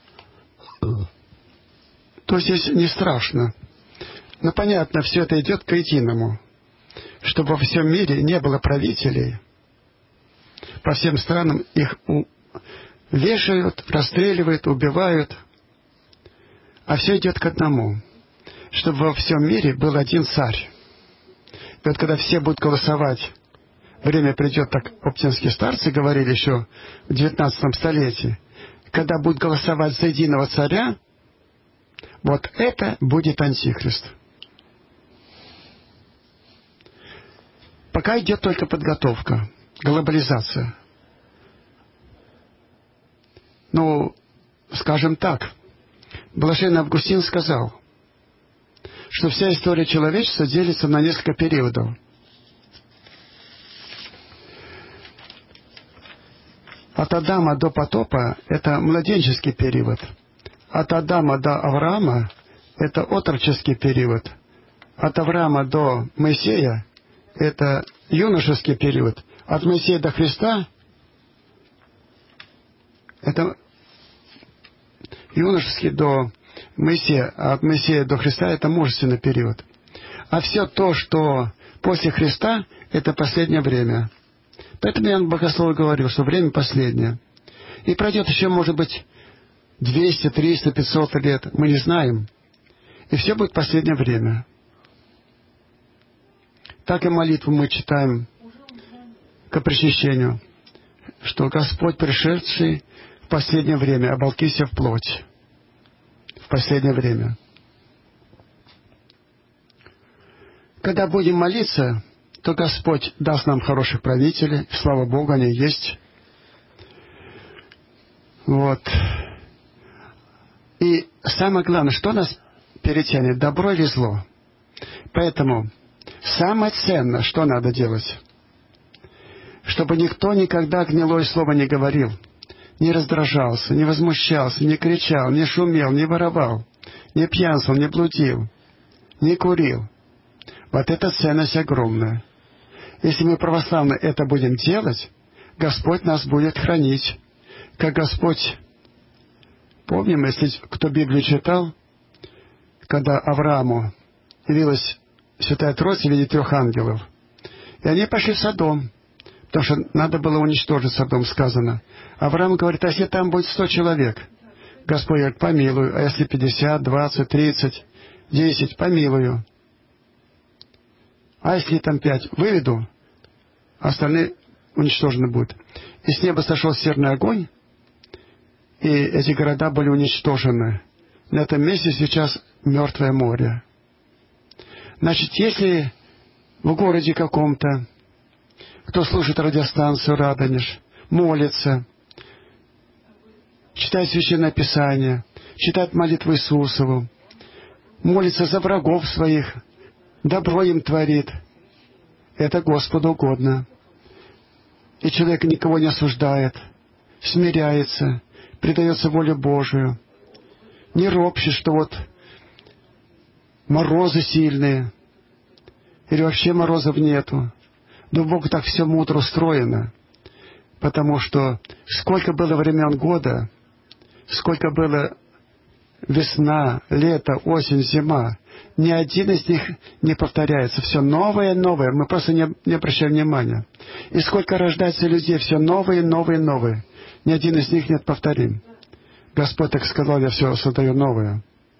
C: то здесь не страшно. Но понятно, все это идет к единому. Чтобы во всем мире не было правителей, по всем странам их у... вешают, расстреливают, убивают. А все идет к одному. Чтобы во всем мире был один царь. И вот когда все будут голосовать, время придет, так оптинские старцы говорили еще в девятнадцатом столетии, когда будут голосовать за единого царя, вот это будет антихрист. Пока идет только подготовка, глобализация. Ну, скажем так, блаженный Августин сказал, что вся история человечества делится на несколько периодов. От Адама до потопа – это младенческий период. От Адама до Авраама – это отроческий период. От Авраама до Моисея – это юношеский период. От Моисея до Христа – это юношеский до Моисея, а от Моисея до Христа – это мужественный период. А все то, что После Христа это последнее время. Поэтому Иоанн Богослов говорил, что время последнее. И пройдет еще, может быть, двести, триста, пятьсот лет. Мы не знаем. И все будет последнее время. Так и молитву мы читаем к причащению, что Господь, пришедший в последнее время, оболкися в плоть. В последнее время. Когда будем молиться, то Господь даст нам хороших правителей. Слава Богу, они есть. Вот. И самое главное, что нас перетянет, добро или зло. Поэтому самое ценное, что надо делать, чтобы никто никогда гнилое слово не говорил, не раздражался, не возмущался, не кричал, не шумел, не воровал, не пьянствовал, не блудил, не курил. Вот эта ценность огромная. Если мы православные это будем делать, Господь нас будет хранить. Как Господь, помним, если кто Библию читал, когда Аврааму явилась Святая Троица в виде трех ангелов, и они пошли в Содом, потому что надо было уничтожить Содом, сказано. Авраам говорит, а если там будет сто человек? Господь говорит, помилую, а если пятьдесят, двадцать, тридцать, десять, помилую. А если там пять, выведу, остальные уничтожены будут. И с неба сошел серный огонь, и эти города были уничтожены. На этом месте сейчас мертвое море. Значит, если в городе каком-то, кто слушает радиостанцию «Радонеж», молится, читает Священное Писание, читает молитву Иисусову, молится за врагов своих, добро им творит, это Господу угодно. И человек никого не осуждает, смиряется, предается воле Божию, не ропщет, что вот морозы сильные, или вообще морозов нету. Но Бог так все мудро устроено, потому что сколько было времен года, сколько было весна, лето, осень, зима, ни один из них не повторяется. Все новое, новое. Мы просто не, не обращаем внимания. И сколько рождается людей, все новые, новые, новые. Ни один из них нет повторим. Господь так сказал, я все создаю новое.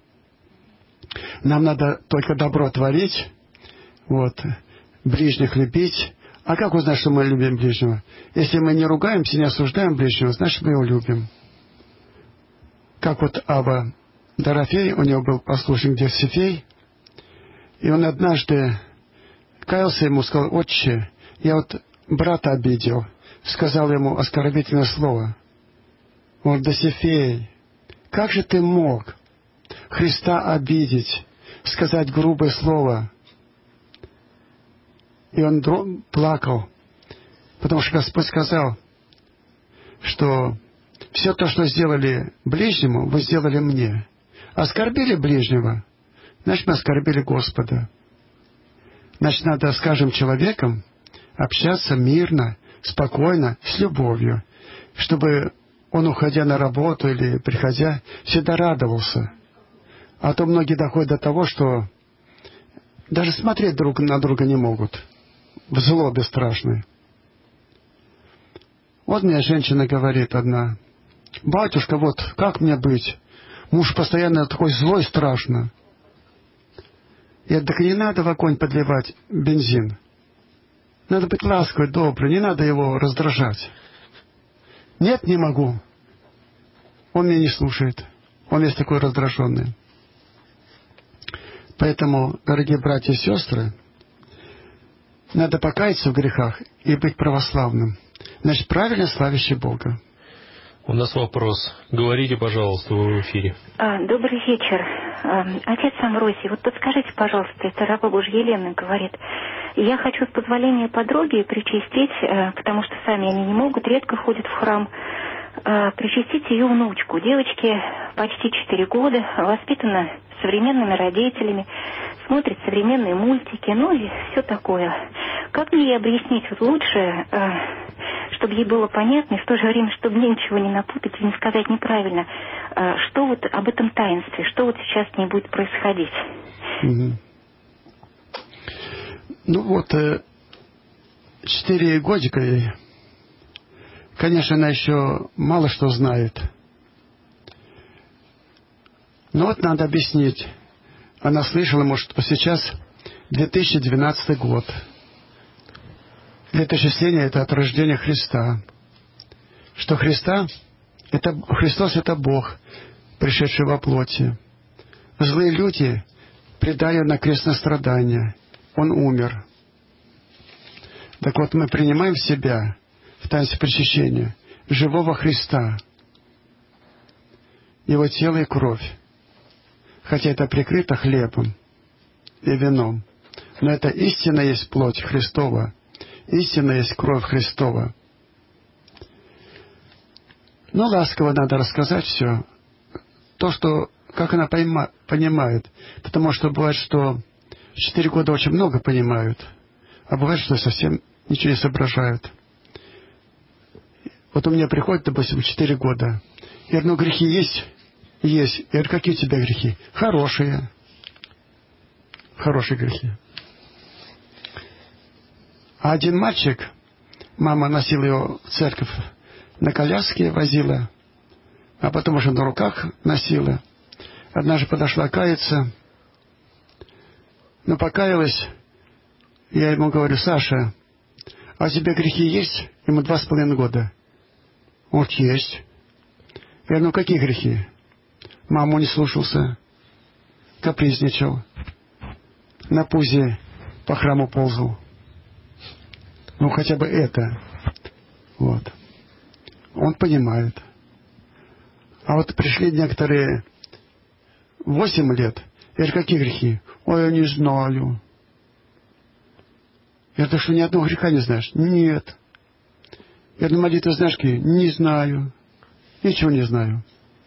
C: Нам надо только добро творить, вот, ближних любить. А как узнать, что мы любим ближнего? Если мы не ругаемся, не осуждаем ближнего, значит, мы его любим. Как вот Абба Дорофей, у него был послушник Евсифей, и он однажды каялся ему, сказал, отче, я вот брата обидел, сказал ему оскорбительное слово. Он говорит, Досифей, как же ты мог Христа обидеть, сказать грубое слово? И он плакал, потому что Господь сказал, что все то, что сделали ближнему, вы сделали мне. Оскорбили ближнего, значит, мы оскорбили Господа. Значит, надо с каждым человеком общаться мирно, спокойно, с любовью, чтобы он, уходя на работу или приходя, всегда радовался. А то многие доходят до того, что даже смотреть друг на друга не могут. В злобе страшной. Вот мне женщина говорит одна, батюшка, вот как мне быть? Муж постоянно такой злой, страшно. Я говорю, так не надо в огонь подливать бензин. Надо быть ласковой, доброй, не надо его раздражать. Нет, не могу. Он меня не слушает. Он весь такой раздраженный. Поэтому, дорогие братья и сестры, надо покаяться в грехах и быть православным. Значит, правильно славящий Бога.
B: У нас вопрос. Говорите, пожалуйста, вы в эфире.
I: А, добрый вечер. А, отец Амвросий, вот подскажите, пожалуйста, это раба Божья Елена говорит. Я хочу с позволения подруги причастить, потому что сами они не могут, редко ходят в храм, причастить ее внучку. Девочке почти четыре года, воспитана современными родителями, смотрит современные мультики, ну и все такое. Как мне ей объяснить вот лучше, чтобы ей было понятно, и в то же время, чтобы мне ничего не напутать и не сказать неправильно, что вот об этом таинстве, что вот сейчас с ней будет происходить?
C: Угу. Ну вот, четыре годика ей. Конечно, она еще мало что знает. Но вот надо объяснить. Она слышала, может, сейчас две тысячи двенадцатый год. Летоисчисление — это от рождения Христа. Что Христа, это, Христос — это Бог, пришедший во плоти. Злые люди предали на крестное страдание. Он умер. Так вот, мы принимаем в себя, в таинстве причащения, живого Христа, Его тело и кровь. Хотя это прикрыто хлебом и вином. Но это истинно есть плоть Христова, истинно есть кровь Христова. Но ласково надо рассказать все, то, что, как она пойма, понимает. Потому что бывает, что в четыре года очень много понимают, а бывает, что совсем ничего не соображают. Вот у меня приходит, допустим, четыре года. Я говорю, ну грехи есть? Есть. Я говорю, какие у тебя грехи? Хорошие. Хорошие грехи. А один мальчик, мама носила его в церковь, на коляске возила, а потом уже на руках носила. Однажды подошла каяться, но покаялась. Я ему говорю, Саша, а у тебя грехи есть? Ему два с половиной года. Вот есть. Я говорю, ну какие грехи? Маму не слушался, капризничал, на пузе по храму ползал. Ну, хотя бы это. Вот. Он понимает. А вот пришли некоторые восемь лет. Я говорю, какие грехи? Ой, я не знаю. Я говорю, что ни одного греха не знаешь? Нет. Я говорю, молитвы знаешь какие? Не знаю. Ничего не знаю.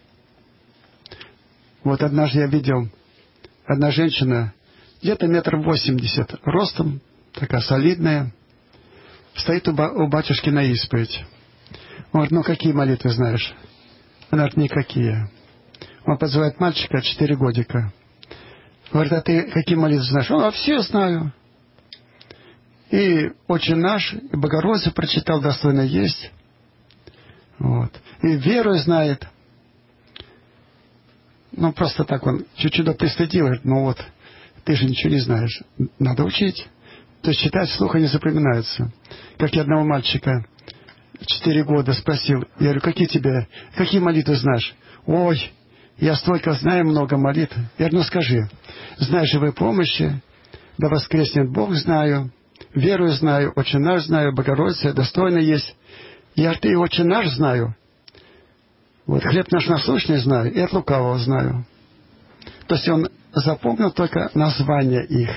C: Вот однажды я видел, одна женщина, где-то метр восемьдесят ростом, такая солидная, стоит у, ба- у батюшки на исповедь. Он говорит, ну какие молитвы знаешь? Она говорит, никакие. Он подзывает мальчика, четыре годика. Говорит, а ты какие молитвы знаешь? Он говорит, все знаю. И «Отче наш», и «Богородицу» прочитал, достойно есть. Вот. И веру знает. Ну, просто так он чуть-чуть пристыдил, говорит, ну вот, ты же ничего не знаешь. Надо учить. То есть читать вслух не запоминается. Как я одного мальчика четыре года спросил, я говорю, какие тебе, какие молитвы знаешь? Ой, я столько знаю, много молитв. Я говорю, ну скажи, знаешь живой помощи, да воскреснет Бог знаю, верую знаю, Отче наш знаю, Богородица, достойно есть. Я говорю, ты и Отче наш знаю. Вот хлеб наш насущный знаю, и от лукавого знаю. То есть он запомнил только названия их.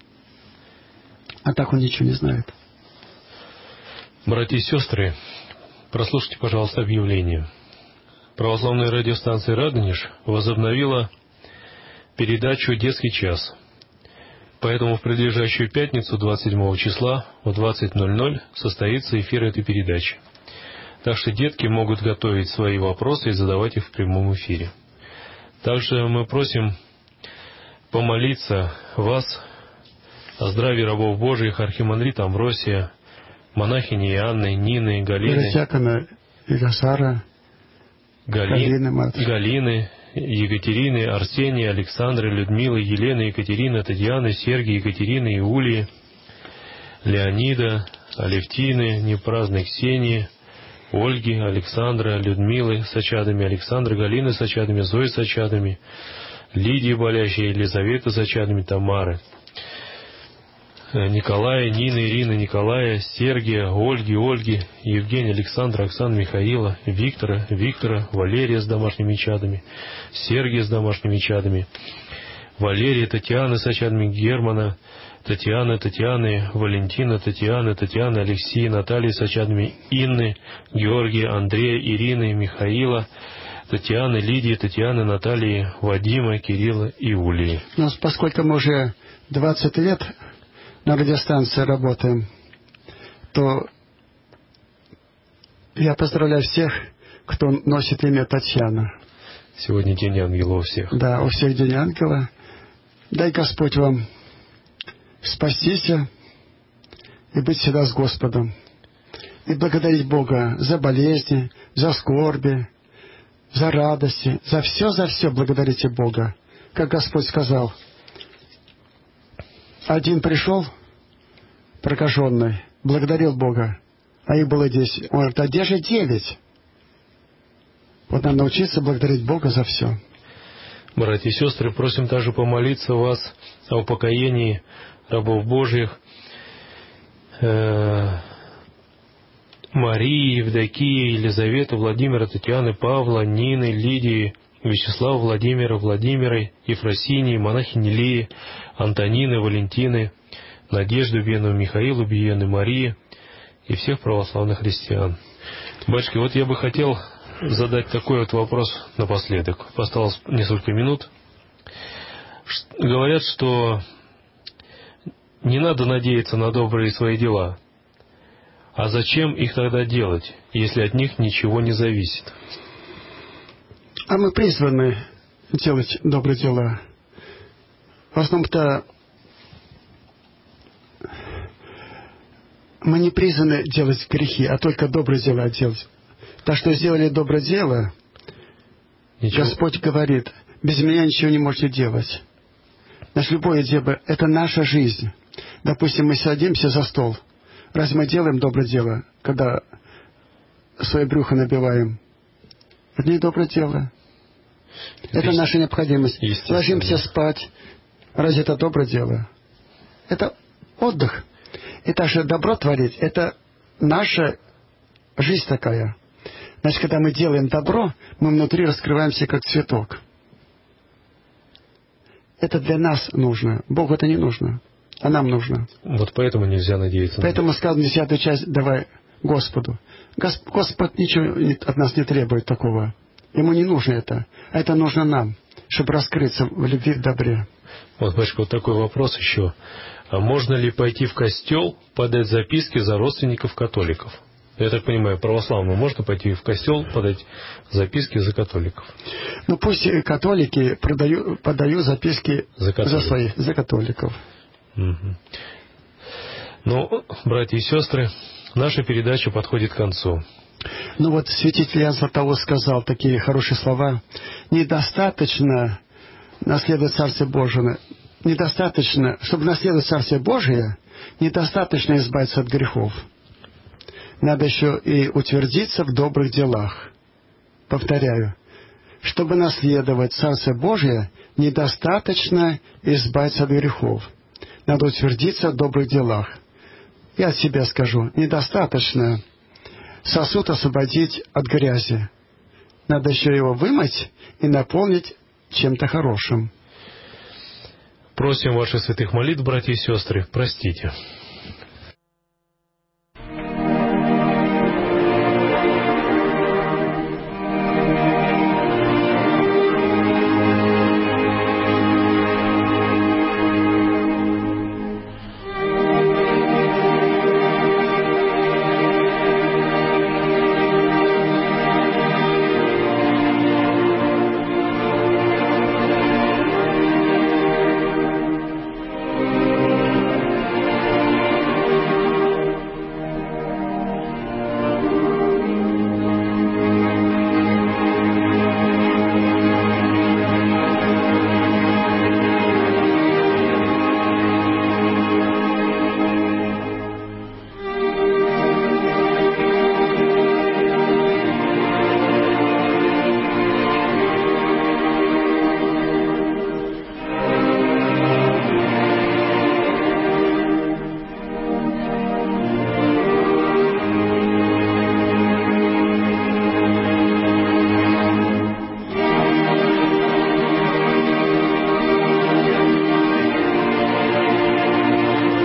C: А так он ничего не знает.
B: Братья и сестры, прослушайте, пожалуйста, объявление. Православная радиостанция «Радонеж» возобновила передачу «Детский час». Поэтому в предлежащую пятницу, двадцать седьмого числа, в двадцать ноль ноль состоится эфир этой передачи. Так что детки могут готовить свои вопросы и задавать их в прямом эфире. Также мы просим помолиться вас о здравии рабов Божиих, архимандрита Амвросия, монахини Иоанны, Нины, Галины,
C: Иросякона, Иросара,
B: Гали...
C: Галины,
B: Галины, Екатерины, Арсения, Александры, Людмилы, Елены, Екатерины, Татьяны, Сергия, Екатерины, Иулии, Леонида, Алевтины, непраздной Ксении, Ольги, Александра, Людмилы с очадами, Александры, Галины с очадами, Зои с очадами, Лидии болящей, Елизаветы с очадами, Тамары, Николая, Нины, Ирины, Николая, Сергия, Ольги, Ольги, Евгения, Александра, Оксана, Михаила, Виктора, Виктора, Валерия с домашними чадами, Сергия с домашними чадами, Валерия, Татьяна с очадами, Германа, Татьяна, Татьяны, Валентина, Татьяна, Татьяна, Алексея, Наталья с очадами, Инны, Георгия, Андрея, Ирины, Михаила, Татьяны, Лидии, Татьяны, Натальи, Вадима, Кирилла и Улии.
C: Ну, поскольку мы уже двадцать лет на радиостанции работаем, то я поздравляю всех, кто носит имя Татьяна.
B: Сегодня День Ангела у всех.
C: Да, у всех День Ангела. Дай Господь вам спастись и быть всегда с Господом. И благодарить Бога за болезни, за скорби, за радости, за все, за все благодарите Бога. Как Господь сказал, один пришел, прокаженный, благодарил Бога, а их было десять. Он говорит, а где же девять? Вот надо научиться благодарить Бога за все.
B: Братья и сестры, просим также помолиться вас о упокоении рабов Божьих, э, Марии, Евдокии, Елизаветы, Владимира, Татьяны, Павла, Нины, Лидии, Вячеслава, Владимира, Владимира, Ефросинии, монахини Лии, Антонины, Валентины, Надежды Убиенную, Михаила Убиенную, Марии и всех православных христиан. Батюшки, вот я бы хотел задать такой вот вопрос напоследок. Осталось несколько минут. Говорят, что не надо надеяться на добрые свои дела. А зачем их тогда делать, если от них ничего не зависит?
C: А мы призваны делать добрые дела. В основном-то мы не призваны делать грехи, а только добрые дела делать. Так что сделали доброе дело, ничего. Господь говорит, без меня ничего не можете делать. Значит, любое дело – это наша жизнь. Допустим, мы садимся за стол. Разве мы делаем доброе дело, когда свое брюхо набиваем? Это не доброе дело. Это Есть... наша необходимость. Ложимся спать. Разве это доброе дело? Это отдых. И также добро творить – это наша жизнь такая. Значит, когда мы делаем добро, мы внутри раскрываемся как цветок. Это для нас нужно. Богу это не нужно. А нам нужно.
B: Вот поэтому нельзя надеяться.
C: Поэтому сказано, десятую часть давай Господу. Госп... Господь ничего от нас не требует такого. Ему не нужно это. А это нужно нам, чтобы раскрыться в любви, в добре.
B: Вот, батюшка, вот такой вопрос еще. А можно ли пойти в костел, подать записки за родственников католиков? Я так понимаю, православному можно пойти в костел, подать записки за католиков?
C: Ну, пусть католики продают, подают записки за, за своих, за католиков.
B: Угу. Ну, братья и сестры, наша передача подходит к концу.
C: Ну вот святитель Иоанн Златоуст сказал такие хорошие слова. Недостаточно наследовать Царствие Божие. Недостаточно, чтобы наследовать Царствие Божие, недостаточно избавиться от грехов. Надо еще и утвердиться в добрых делах. Повторяю, чтобы наследовать Царствие Божие, недостаточно избавиться от грехов. Надо утвердиться в добрых делах. Я от себя скажу, недостаточно сосуд освободить от грязи. Надо еще его вымыть и наполнить чем-то хорошим.
B: Просим ваших святых молитв, братья и сестры, простите.